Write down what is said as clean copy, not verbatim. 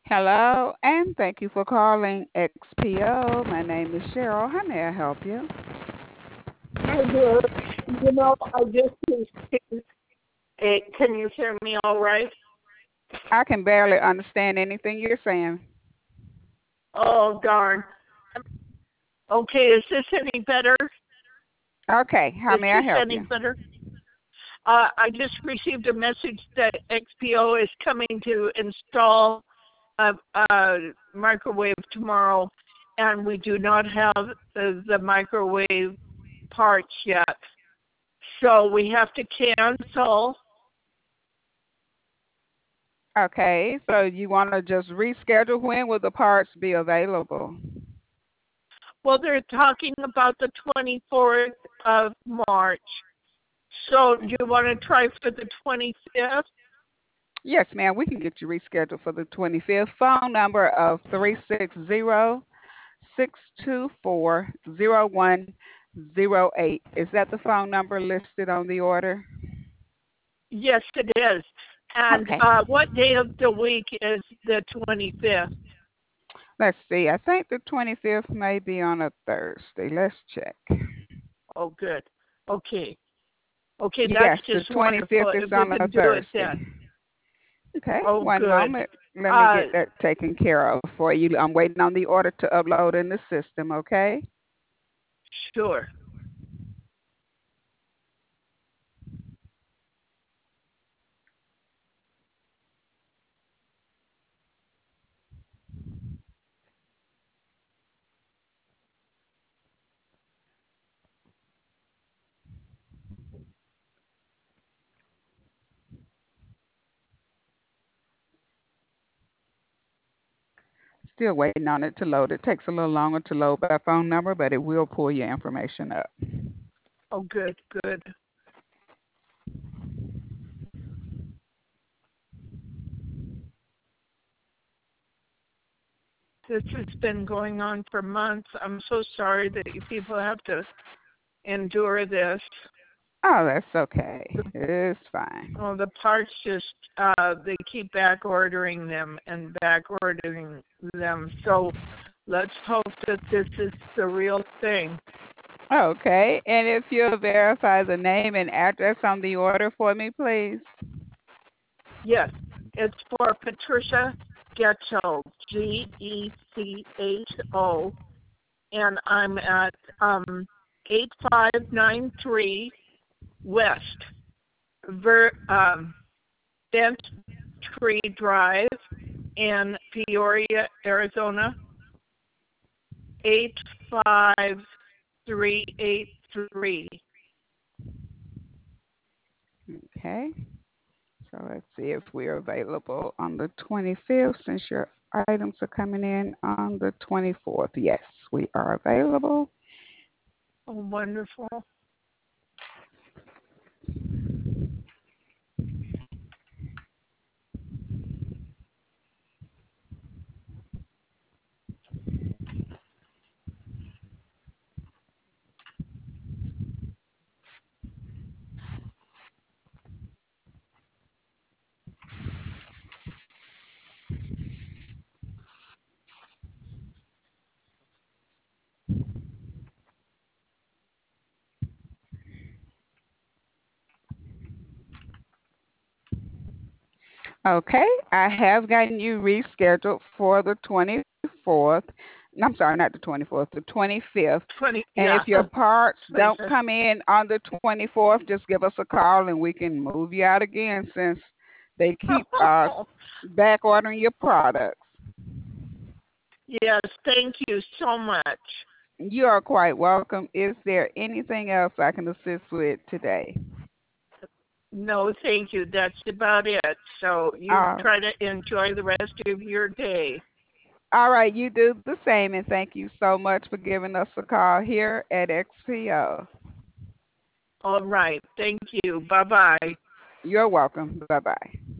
Hello, and thank you for calling XPO. My name is Cheryl. How may I help you? Hi there. I just received can you hear me all right? I can barely understand anything you're saying. Oh, darn. Okay, is this any better? Okay, how Is may I this help any you? better? I just received a message that XPO is coming to install a microwave tomorrow, and we do not have the microwave parts yet. So we have to cancel. Okay, so you want to just reschedule when will the parts be available? Well, they're talking about the 24th of March. So do you want to try for the 25th? Yes, ma'am, we can get you rescheduled for the 25th. Phone number of 360-624-0108. Is that the phone number listed on the order? Yes, it is. And Okay. what day of the week is the 25th? Let's see. I think the 25th may be on a Thursday. Let's check. Oh, good. Okay. Okay, that's Yes, the just 25th wonderful is if we on a can do it Thursday. then. Okay, Oh, one good. moment. Let me Uh, get that taken care of for you. I'm waiting on the order to upload in the system, okay? sure. Still waiting on it to load. It takes a little longer to load by phone number, but it will pull your information up. Oh, good, good. This has been going on for months. I'm so sorry that you people have to endure this. Oh, that's okay. It's fine. Well, the parts just they keep back ordering them and back ordering them. So let's hope that this is the real thing. Okay, and if you'll verify the name and address on the order for me, please. Yes, it's for Patricia Getcho, Gecho, and I'm at 8593 West Bent Tree Drive in Peoria, Arizona, 85383. Okay. So let's see if we're available on the 25th since your items are coming in on the 24th. Yes, we are available. Oh, wonderful. Okay, I have gotten you rescheduled for the 24th. I'm sorry, not the 24th, the 25th. 20, And yeah, if your parts don't 25th. come in on the 24th, just give us a call and we can move you out again since they keep back ordering your products. Yes, thank you so much. You are quite welcome. Is there anything else I can assist with today? No, thank you. That's about it. So you Uh, try to enjoy the rest of your day. all right, you do the same, and thank you so much for giving us a call here at XPO. All right. Thank you. Bye bye. You're welcome. Bye bye.